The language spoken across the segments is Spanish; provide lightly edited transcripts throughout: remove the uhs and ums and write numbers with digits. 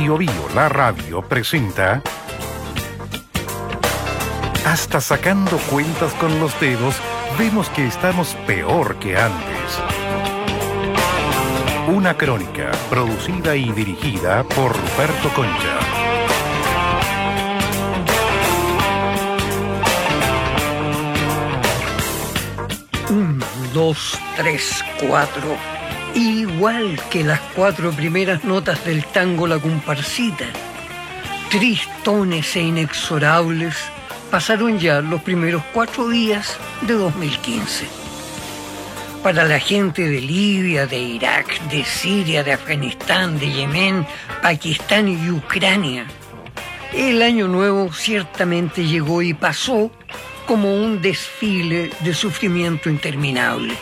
Bio Bio, la radio, presenta Hasta sacando cuentas con los dedos, vemos que estamos peor que antes. Una crónica producida y dirigida por Ruperto Concha. 1, 2, 3, 4. Igual que las 4 primeras notas del tango La Comparsita. Tristones e inexorables, pasaron ya los primeros 4 días de 2015. Para la gente de Libia, de Irak, de Siria, de Afganistán, de Yemen, Pakistán y Ucrania, el año nuevo ciertamente llegó y pasó como un desfile de sufrimiento interminable.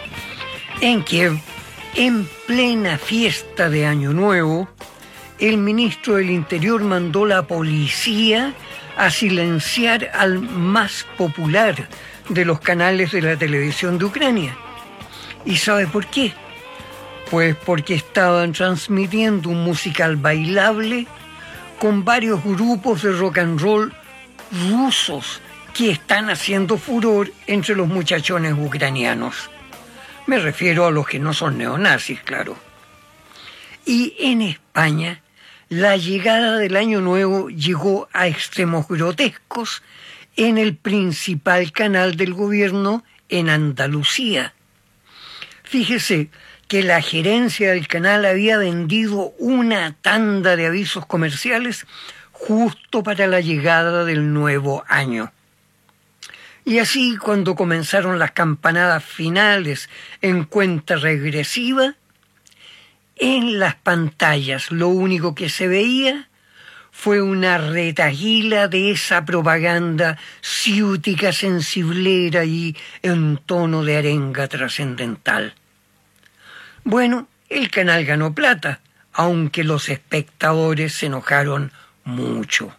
En Kiev, en plena fiesta de Año Nuevo, el ministro del Interior mandó la policía a silenciar al más popular de los canales de la televisión de Ucrania. ¿Y sabe por qué? Pues porque estaban transmitiendo un musical bailable con varios grupos de rock and roll rusos que están haciendo furor entre los muchachones ucranianos. Me refiero a los que no son neonazis, claro. Y en España, la llegada del Año Nuevo llegó a extremos grotescos en el principal canal del gobierno en Andalucía. Fíjese que la gerencia del canal había vendido una tanda de avisos comerciales justo para la llegada del nuevo año. Y así, cuando comenzaron las campanadas finales en cuenta regresiva, en las pantallas lo único que se veía fue una retaguila de esa propaganda ciútica, sensiblera y en tono de arenga trascendental. Bueno, el canal ganó plata, aunque los espectadores se enojaron mucho.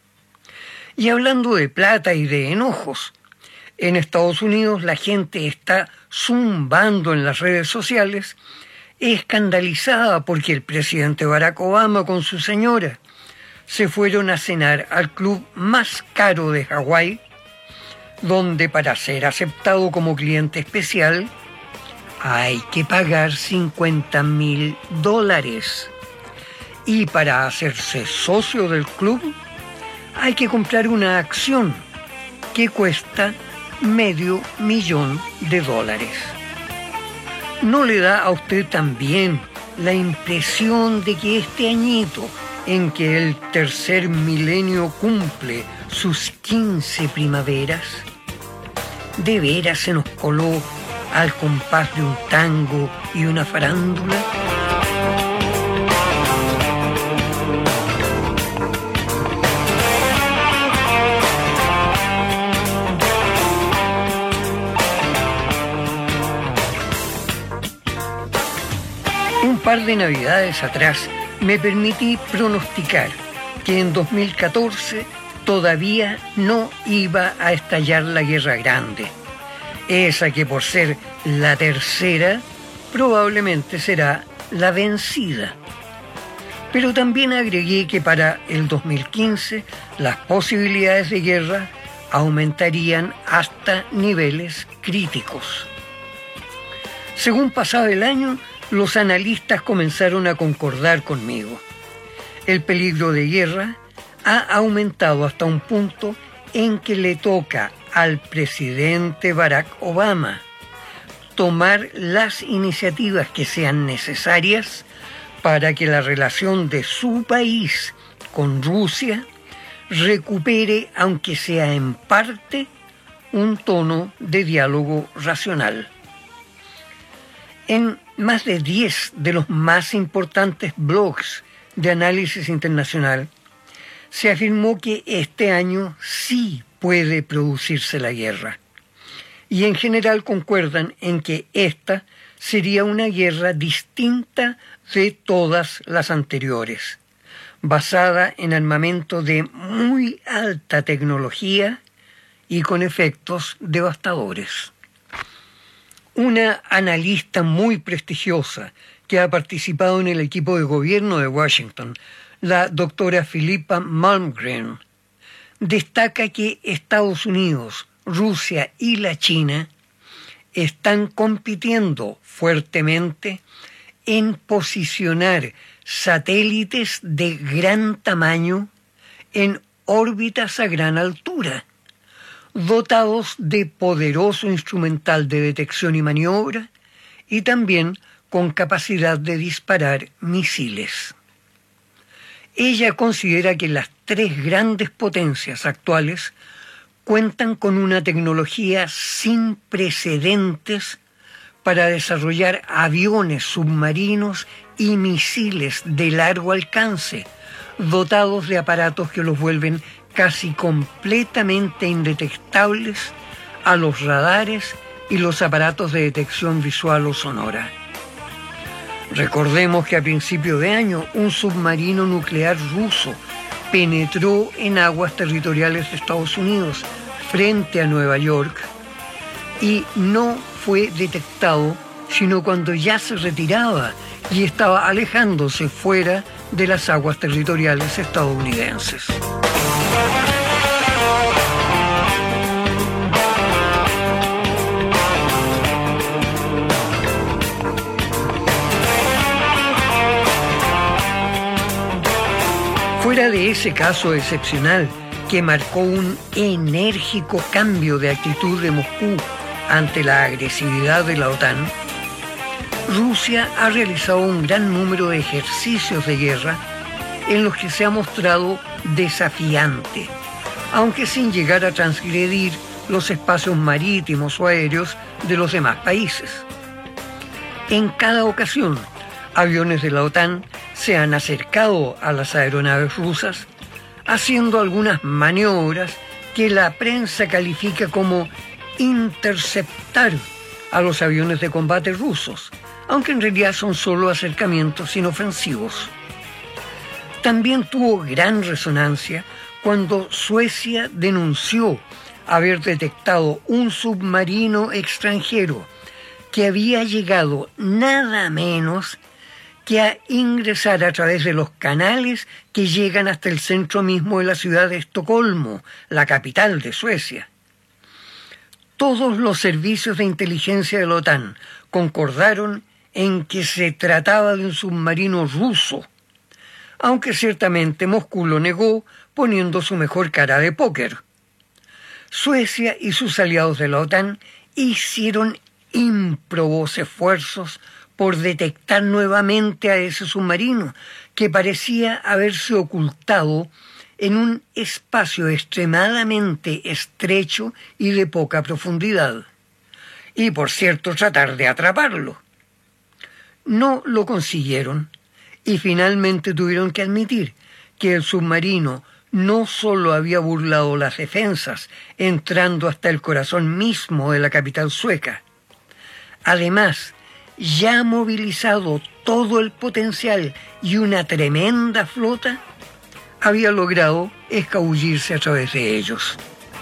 Y hablando de plata y de enojos, en Estados Unidos la gente está zumbando en las redes sociales, escandalizada porque el presidente Barack Obama con su señora se fueron a cenar al club más caro de Hawái, donde para ser aceptado como cliente especial hay que pagar $50,000. Y para hacerse socio del club hay que comprar una acción que cuesta $500,000. ¿No le da a usted también la impresión de que este añito, en que el tercer milenio cumple sus 15 primaveras, de veras se nos coló al compás de un tango y una farándula? Un par de navidades atrás me permití pronosticar que en 2014 todavía no iba a estallar la Guerra Grande, esa que por ser la tercera probablemente será la vencida. Pero también agregué que para el 2015 las posibilidades de guerra aumentarían hasta niveles críticos. Según pasaba el año, los analistas comenzaron a concordar conmigo. El peligro de guerra ha aumentado hasta un punto en que le toca al presidente Barack Obama tomar las iniciativas que sean necesarias para que la relación de su país con Rusia recupere, aunque sea en parte, un tono de diálogo racional. En más de 10 de los más importantes blogs de análisis internacional, se afirmó que este año sí puede producirse la guerra. Y en general concuerdan en que esta sería una guerra distinta de todas las anteriores, basada en armamento de muy alta tecnología y con efectos devastadores. Una analista muy prestigiosa que ha participado en el equipo de gobierno de Washington, la doctora Filippa Malmgren, destaca que Estados Unidos, Rusia y la China están compitiendo fuertemente en posicionar satélites de gran tamaño en órbitas a gran altura, dotados de poderoso instrumental de detección y maniobra y también con capacidad de disparar misiles. Ella considera que las tres grandes potencias actuales cuentan con una tecnología sin precedentes para desarrollar aviones submarinos y misiles de largo alcance, dotados de aparatos que los vuelven casi completamente indetectables a los radares y los aparatos de detección visual o sonora. Recordemos que a principio de año un submarino nuclear ruso penetró en aguas territoriales de Estados Unidos frente a Nueva York y no fue detectado sino cuando ya se retiraba y estaba alejándose fuera de las aguas territoriales estadounidenses. Fuera de ese caso excepcional que marcó un enérgico cambio de actitud de Moscú ante la agresividad de la OTAN, Rusia ha realizado un gran número de ejercicios de guerra en los que se ha mostrado desafiante, aunque sin llegar a transgredir los espacios marítimos o aéreos de los demás países. En cada ocasión, aviones de la OTAN se han acercado a las aeronaves rusas, haciendo algunas maniobras que la prensa califica como interceptar a los aviones de combate rusos, aunque en realidad son solo acercamientos inofensivos. También tuvo gran resonancia cuando Suecia denunció haber detectado un submarino extranjero que había llegado nada menos que a ingresar a través de los canales que llegan hasta el centro mismo de la ciudad de Estocolmo, la capital de Suecia. Todos los servicios de inteligencia de la OTAN concordaron en que se trataba de un submarino ruso, aunque ciertamente Moscú lo negó poniendo su mejor cara de póker. Suecia y sus aliados de la OTAN hicieron ímprobos esfuerzos por detectar nuevamente a ese submarino, que parecía haberse ocultado en un espacio extremadamente estrecho y de poca profundidad. Y, por cierto, tratar de atraparlo. No lo consiguieron y finalmente tuvieron que admitir que el submarino no solo había burlado las defensas, entrando hasta el corazón mismo de la capital sueca. Además, ya movilizado todo el potencial y una tremenda flota, había logrado escabullirse a través de ellos.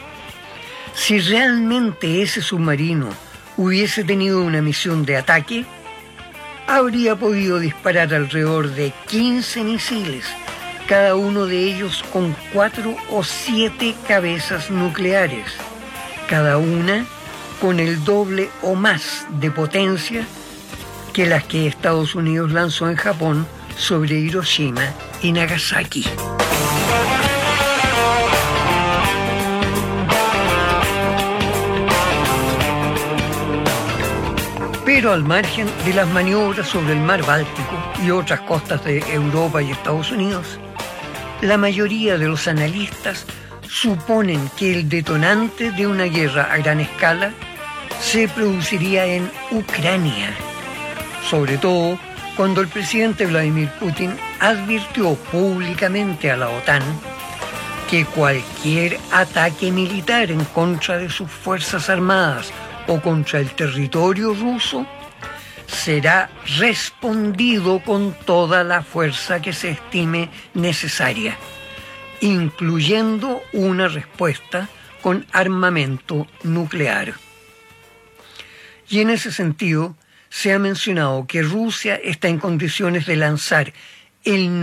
Si realmente ese submarino hubiese tenido una misión de ataque, habría podido disparar alrededor de 15 misiles, cada uno de ellos con 4 o 7 cabezas nucleares, cada una con el doble o más de potencia que las que Estados Unidos lanzó en Japón sobre Hiroshima y Nagasaki. Pero al margen de las maniobras sobre el mar Báltico y otras costas de Europa y Estados Unidos, la mayoría de los analistas suponen que el detonante de una guerra a gran escala se produciría en Ucrania, sobre todo cuando el presidente Vladimir Putin advirtió públicamente a la OTAN que cualquier ataque militar en contra de sus fuerzas armadas o contra el territorio ruso será respondido con toda la fuerza que se estime necesaria, incluyendo una respuesta con armamento nuclear. Y en ese sentido, se ha mencionado que Rusia está en condiciones de lanzar el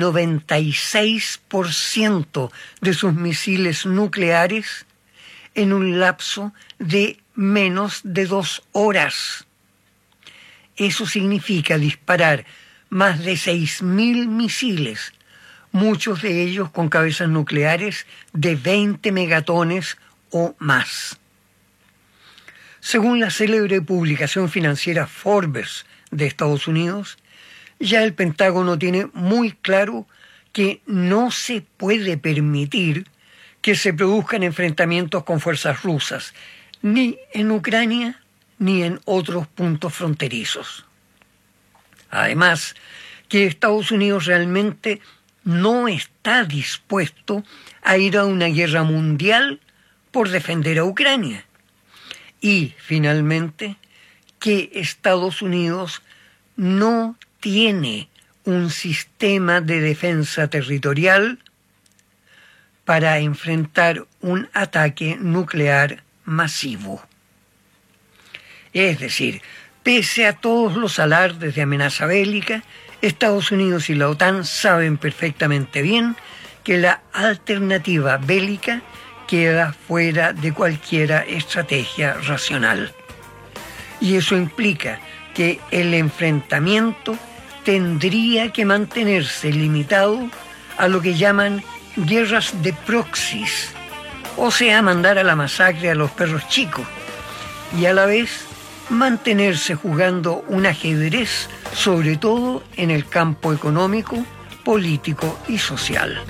96% de sus misiles nucleares en un lapso de menos de 2 horas. Eso significa disparar más de 6.000 misiles, muchos de ellos con cabezas nucleares de 20 megatones o más. Según la célebre publicación financiera Forbes de Estados Unidos, ya el Pentágono tiene muy claro que no se puede permitir que se produzcan enfrentamientos con fuerzas rusas, ni en Ucrania ni en otros puntos fronterizos. Además, que Estados Unidos realmente no está dispuesto a ir a una guerra mundial por defender a Ucrania. Y, finalmente, que Estados Unidos no tiene un sistema de defensa territorial para enfrentar un ataque nuclear masivo. Es decir, pese a todos los alardes de amenaza bélica, Estados Unidos y la OTAN saben perfectamente bien que la alternativa bélica queda fuera de cualquier estrategia racional. Y eso implica que el enfrentamiento tendría que mantenerse limitado a lo que llaman guerras de proxies, o sea, mandar a la masacre a los perros chicos, y a la vez mantenerse jugando un ajedrez, sobre todo en el campo económico, político y social.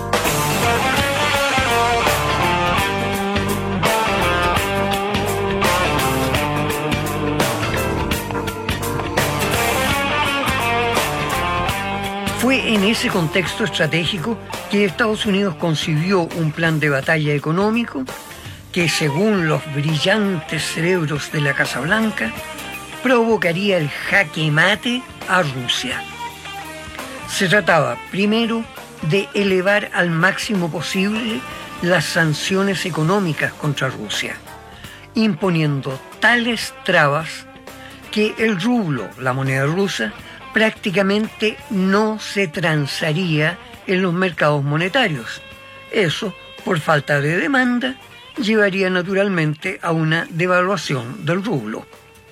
Fue en ese contexto estratégico que Estados Unidos concibió un plan de batalla económico que, según los brillantes cerebros de la Casa Blanca, provocaría el jaque mate a Rusia. Se trataba, primero, de elevar al máximo posible las sanciones económicas contra Rusia, imponiendo tales trabas que el rublo, la moneda rusa, prácticamente no se transaría en los mercados monetarios. Eso, por falta de demanda, llevaría naturalmente a una devaluación del rublo.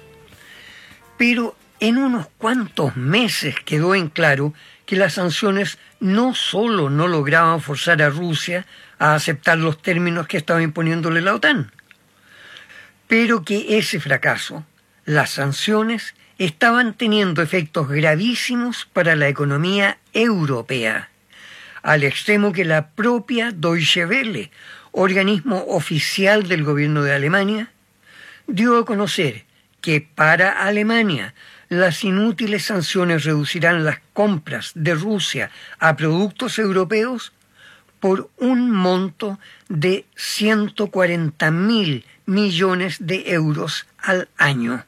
Pero en unos cuantos meses quedó en claro que las sanciones no solo no lograban forzar a Rusia a aceptar los términos que estaba imponiéndole la OTAN, pero que ese fracaso, las sanciones, estaban teniendo efectos gravísimos para la economía europea, al extremo que la propia Deutsche Welle, organismo oficial del gobierno de Alemania, dio a conocer que para Alemania las inútiles sanciones reducirán las compras de Rusia a productos europeos por un monto de 140.000 millones de euros al año.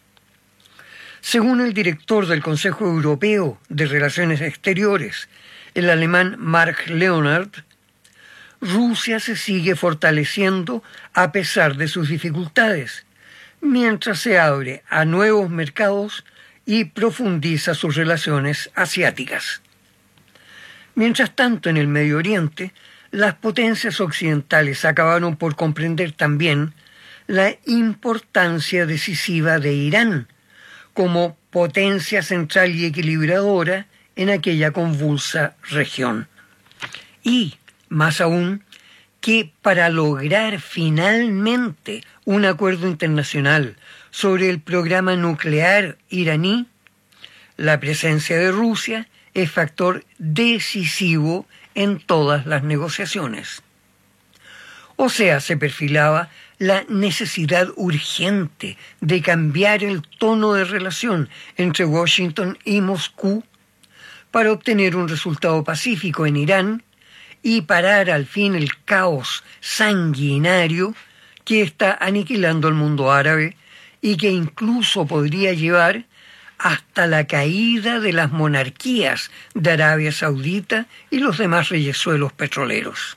Según el director del Consejo Europeo de Relaciones Exteriores, el alemán Mark Leonard, Rusia se sigue fortaleciendo a pesar de sus dificultades, mientras se abre a nuevos mercados y profundiza sus relaciones asiáticas. Mientras tanto, en el Medio Oriente, las potencias occidentales acabaron por comprender también la importancia decisiva de Irán como potencia central y equilibradora en aquella convulsa región. Y, más aún, que para lograr finalmente un acuerdo internacional sobre el programa nuclear iraní, la presencia de Rusia es factor decisivo en todas las negociaciones. O sea, se perfilaba la necesidad urgente de cambiar el tono de relación entre Washington y Moscú para obtener un resultado pacífico en Irán y parar al fin el caos sanguinario que está aniquilando al mundo árabe y que incluso podría llevar hasta la caída de las monarquías de Arabia Saudita y los demás reyesuelos petroleros.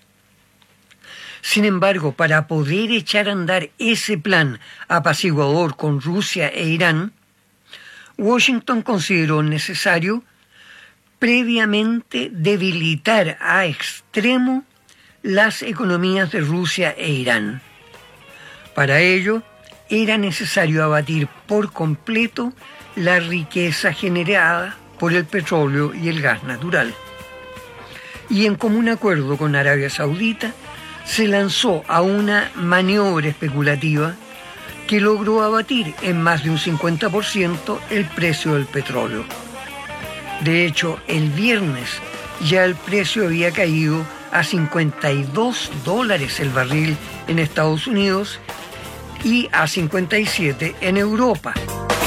Sin embargo, para poder echar a andar ese plan apaciguador con Rusia e Irán, Washington consideró necesario previamente debilitar a extremo las economías de Rusia e Irán. Para ello, era necesario abatir por completo la riqueza generada por el petróleo y el gas natural. Y en común acuerdo con Arabia Saudita, se lanzó a una maniobra especulativa que logró abatir en más de un 50% el precio del petróleo. De hecho, el viernes ya el precio había caído a $52 el barril en Estados Unidos y a 57 en Europa.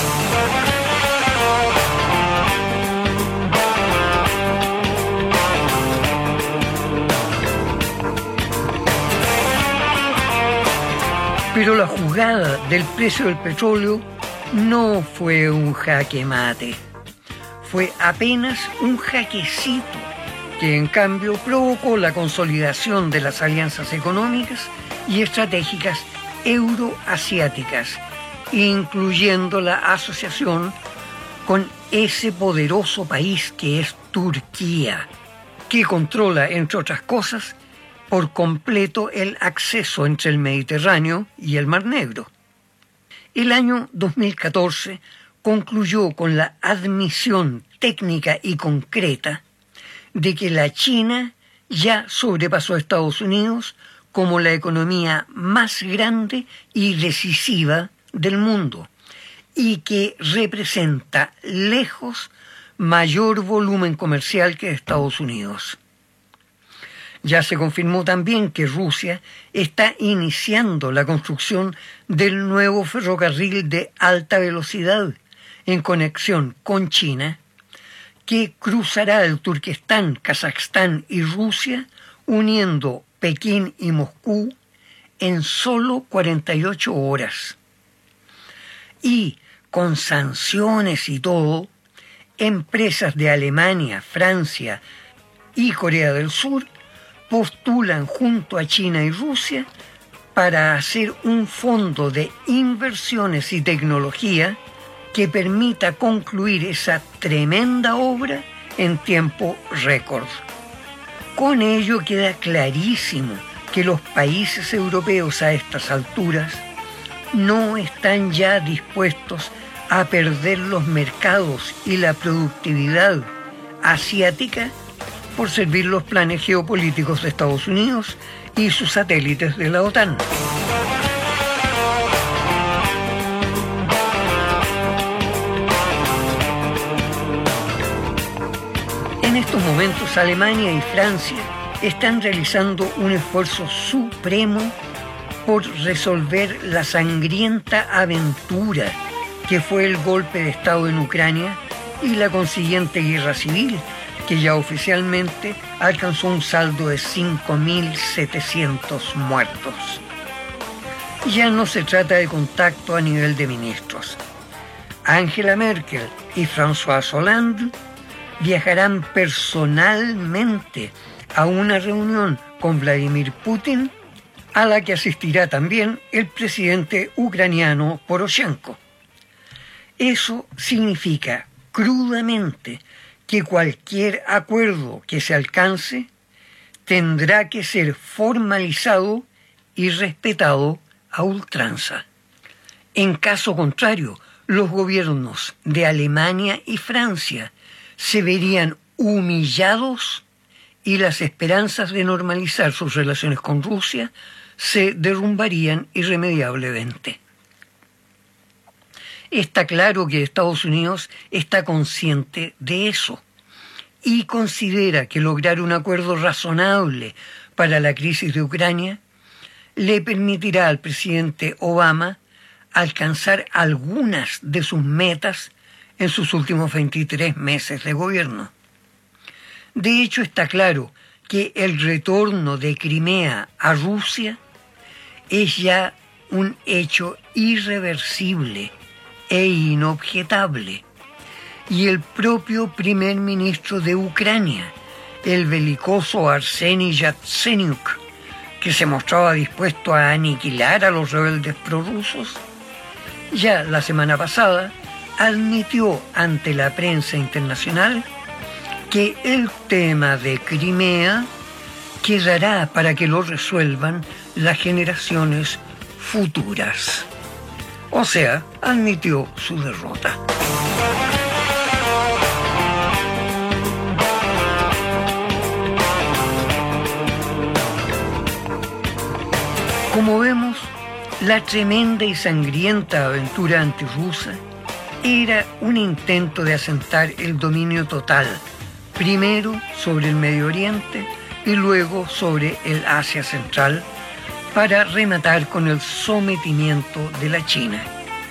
Pero la jugada del precio del petróleo no fue un jaque mate, fue apenas un jaquecito que en cambio provocó la consolidación de las alianzas económicas y estratégicas euroasiáticas, incluyendo la asociación con ese poderoso país que es Turquía, que controla, entre otras cosas, por completo el acceso entre el Mediterráneo y el Mar Negro. El año 2014 concluyó con la admisión técnica y concreta de que la China ya sobrepasó a Estados Unidos como la economía más grande y decisiva del mundo y que representa lejos mayor volumen comercial que Estados Unidos. Ya se confirmó también que Rusia está iniciando la construcción del nuevo ferrocarril de alta velocidad en conexión con China, que cruzará el Turquestán, Kazajstán y Rusia, uniendo Pekín y Moscú en solo 48 horas. Y con sanciones y todo, empresas de Alemania, Francia y Corea del Sur postulan junto a China y Rusia para hacer un fondo de inversiones y tecnología que permita concluir esa tremenda obra en tiempo récord. Con ello queda clarísimo que los países europeos a estas alturas no están ya dispuestos a perder los mercados y la productividad asiática por servir los planes geopolíticos de Estados Unidos y sus satélites de la OTAN. En estos momentos, Alemania y Francia están realizando un esfuerzo supremo por resolver la sangrienta aventura que fue el golpe de Estado en Ucrania y la consiguiente guerra civil, que ya oficialmente alcanzó un saldo de 5.700 muertos. Ya no se trata de contacto a nivel de ministros. Angela Merkel y François Hollande viajarán personalmente a una reunión con Vladimir Putin, a la que asistirá también el presidente ucraniano Poroshenko. Eso significa crudamente que cualquier acuerdo que se alcance tendrá que ser formalizado y respetado a ultranza. En caso contrario, los gobiernos de Alemania y Francia se verían humillados y las esperanzas de normalizar sus relaciones con Rusia se derrumbarían irremediablemente. Está claro que Estados Unidos está consciente de eso y considera que lograr un acuerdo razonable para la crisis de Ucrania le permitirá al presidente Obama alcanzar algunas de sus metas en sus últimos 23 meses de gobierno. De hecho, está claro que el retorno de Crimea a Rusia es ya un hecho irreversible e inobjetable. Y el propio primer ministro de Ucrania, el belicoso Arseniy Yatsenyuk, que se mostraba dispuesto a aniquilar a los rebeldes prorrusos, ya la semana pasada admitió ante la prensa internacional que el tema de Crimea quedará para que lo resuelvan las generaciones futuras. O sea, admitió su derrota. Como vemos, la tremenda y sangrienta aventura antirrusa era un intento de asentar el dominio total, primero sobre el Medio Oriente y luego sobre el Asia Central, para rematar con el sometimiento de la China.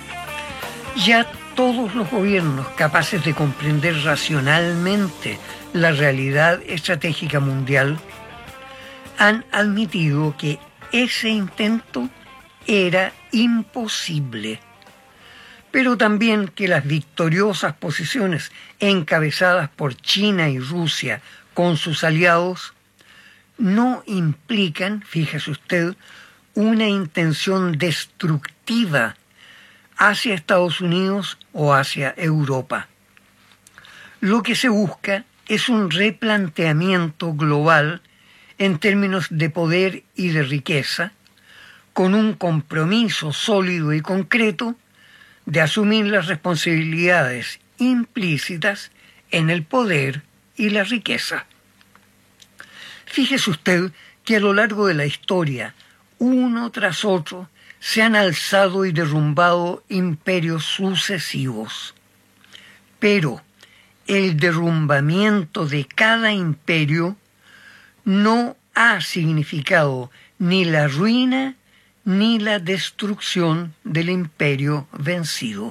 Ya todos los gobiernos capaces de comprender racionalmente la realidad estratégica mundial han admitido que ese intento era imposible, pero también que las victoriosas posiciones encabezadas por China y Rusia con sus aliados no implican, fíjese usted, una intención destructiva hacia Estados Unidos o hacia Europa. Lo que se busca es un replanteamiento global en términos de poder y de riqueza, con un compromiso sólido y concreto de asumir las responsabilidades implícitas en el poder y la riqueza. Fíjese usted que a lo largo de la historia, uno tras otro, se han alzado y derrumbado imperios sucesivos. Pero el derrumbamiento de cada imperio no ha significado ni la ruina ni la destrucción del imperio vencido.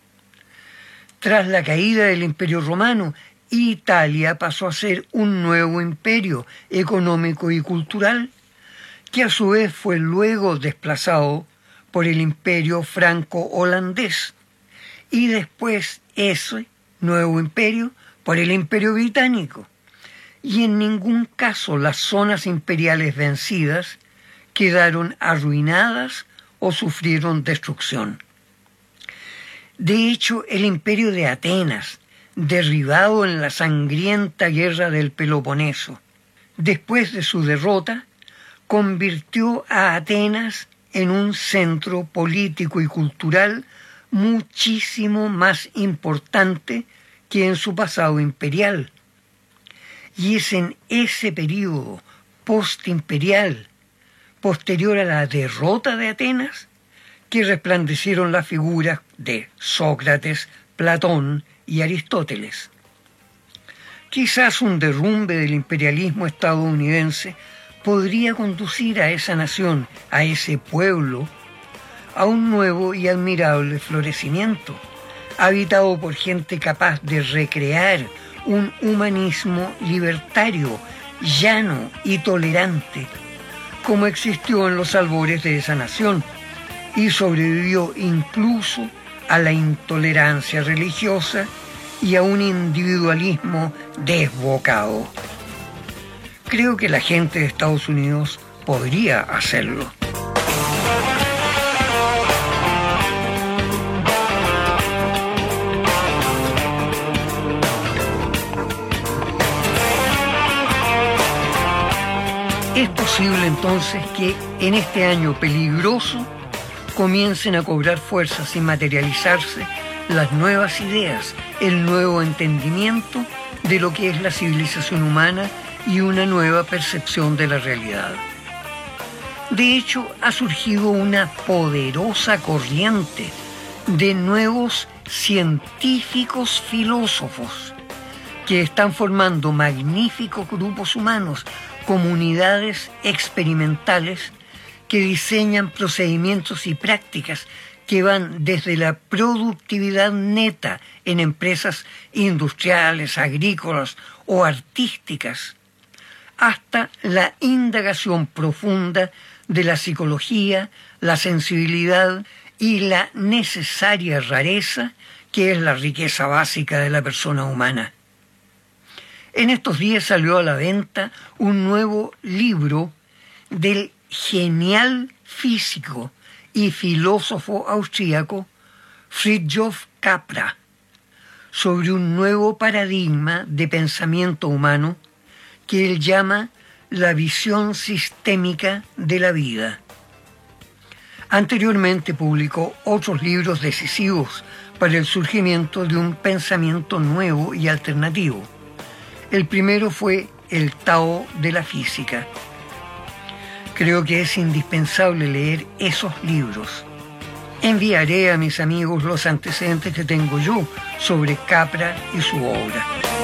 Tras la caída del Imperio Romano, Italia pasó a ser un nuevo imperio económico y cultural, que a su vez fue luego desplazado por el Imperio franco-holandés, y después ese nuevo imperio por el Imperio británico. Y en ningún caso las zonas imperiales vencidas quedaron arruinadas o sufrieron destrucción. De hecho, el imperio de Atenas, derribado en la sangrienta guerra del Peloponeso, después de su derrota, convirtió a Atenas en un centro político y cultural muchísimo más importante que en su pasado imperial. Y es en ese período postimperial, posterior a la derrota de Atenas, que resplandecieron las figuras de Sócrates, Platón y Aristóteles. Quizás un derrumbe del imperialismo estadounidense podría conducir a esa nación, a ese pueblo, a un nuevo y admirable florecimiento, habitado por gente capaz de recrear un humanismo libertario, llano y tolerante, como existió en los albores de esa nación, y sobrevivió incluso a la intolerancia religiosa y a un individualismo desbocado. Creo que la gente de Estados Unidos podría hacerlo. Es posible entonces que en este año peligroso comiencen a cobrar fuerzas y materializarse las nuevas ideas, el nuevo entendimiento de lo que es la civilización humana y una nueva percepción de la realidad. De hecho, ha surgido una poderosa corriente de nuevos científicos filósofos que están formando magníficos grupos humanos, comunidades experimentales que diseñan procedimientos y prácticas que van desde la productividad neta en empresas industriales, agrícolas o artísticas, hasta la indagación profunda de la psicología, la sensibilidad y la necesaria rareza que es la riqueza básica de la persona humana. En estos días salió a la venta un nuevo libro del genial físico y filósofo austríaco Fritjof Capra, sobre un nuevo paradigma de pensamiento humano que él llama la visión sistémica de la vida. Anteriormente publicó otros libros decisivos para el surgimiento de un pensamiento nuevo y alternativo. El primero fue El Tao de la Física. Creo que es indispensable leer esos libros. Enviaré a mis amigos los antecedentes que tengo yo sobre Capra y su obra.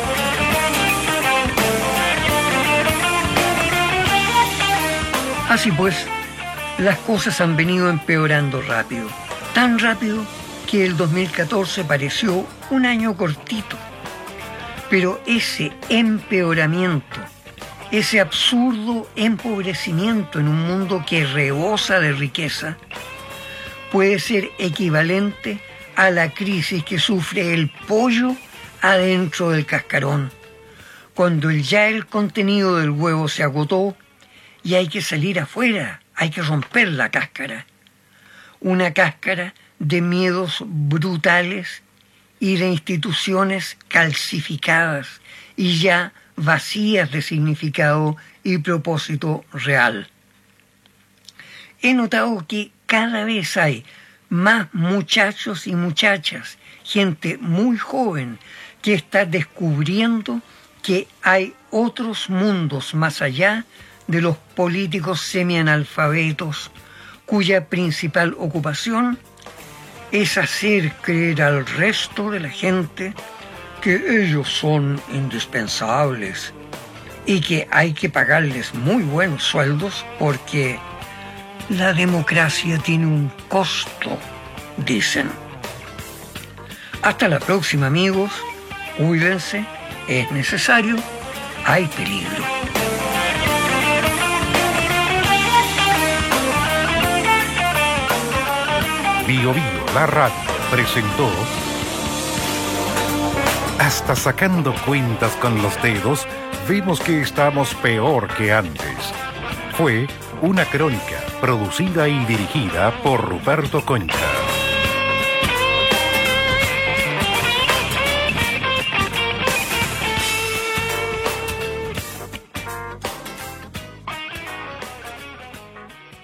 Así pues, las cosas han venido empeorando rápido, tan rápido que el 2014 pareció un año cortito. Pero ese empeoramiento, ese absurdo empobrecimiento en un mundo que rebosa de riqueza, puede ser equivalente a la crisis que sufre el pollo adentro del cascarón, cuando ya el contenido del huevo se agotó y hay que salir afuera, hay que romper la cáscara. Una cáscara de miedos brutales y de instituciones calcificadas y ya vacías de significado y propósito real. He notado que cada vez hay más muchachos y muchachas, gente muy joven, que está descubriendo que hay otros mundos más allá de los políticos semianalfabetos, cuya principal ocupación es hacer creer al resto de la gente que ellos son indispensables y que hay que pagarles muy buenos sueldos porque la democracia tiene un costo, dicen. Hasta la próxima, amigos. Cuídense, es necesario, hay peligro. Bio Bio, la radio, presentó Hasta sacando cuentas con los dedos, vemos que estamos peor que antes. Fue una crónica producida y dirigida por Ruperto Concha.